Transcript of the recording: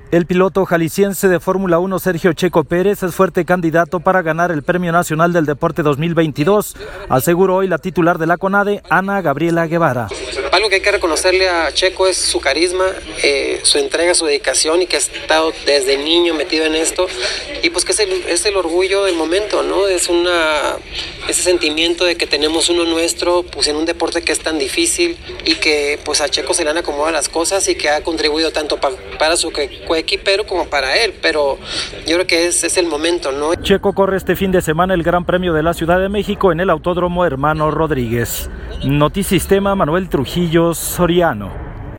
El piloto jalisciense de Fórmula 1 Sergio Checo Pérez es fuerte candidato para ganar el Premio Nacional del Deporte 2022, aseguró hoy la titular de la CONADE, Ana Gabriela Guevara. Algo que hay que reconocerle a Checo es su carisma, su entrega, su dedicación, y que ha estado desde niño metido en esto, y pues que es el orgullo del momento, ¿no? Es ese sentimiento de que tenemos uno nuestro, pues en un deporte que es tan difícil, y que pues a Checo se le han acomodado las cosas y que ha contribuido tanto para su coequipero como para él, pero yo creo que es el momento, ¿no? Checo corre este fin de semana el Gran Premio de la Ciudad de México en el Autódromo Hermano Rodríguez. Notisistema, Manuel Trujillo Soriano.